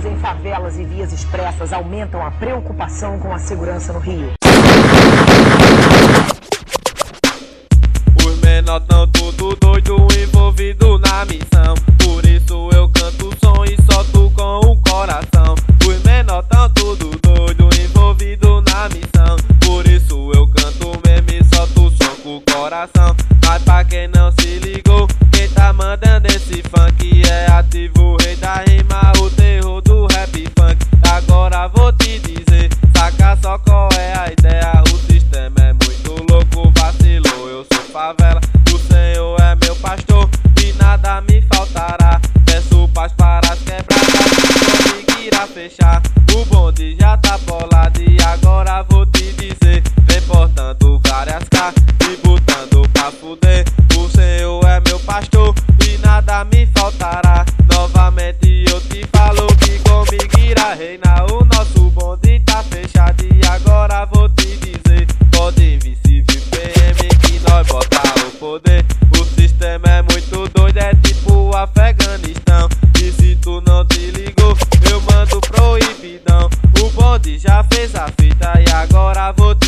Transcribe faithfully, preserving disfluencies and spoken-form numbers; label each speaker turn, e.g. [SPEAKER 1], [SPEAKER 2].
[SPEAKER 1] em favelas e vias expressas aumentam a preocupação com a segurança no Rio.
[SPEAKER 2] Os menores tão tudo doido, envolvido na missão. Por isso eu canto o som e solto com o coração. Os menores tão tudo doido, envolvido na missão. Por isso eu canto mesmo e solto o som com o coração. Mas pra quem não se ligou, quem tá mandando esse funk é ativo, rei da rima, o terror do rap funk. Agora vou te dizer, saca só qual é a ideia. O sistema é muito louco, vacilou, eu sou favela. O Senhor é meu pastor e nada me faltará. Peço paz para as quebradas que conseguirá fechar. O bonde já tá bolado e agora vou te dizer, vem portando várias cartas e botando pra fuder. O Senhor é meu pastor e nada me faltará. Novamente eu te falo que comigo irá reinar. O nosso bonde tá fechado e agora vou te dizer, pode vir civil P M que nós bota o poder. O sistema é muito doido, é tipo o Afeganistão. E se tu não te ligou, eu mando proibidão. O bonde já fez a fita e agora vou te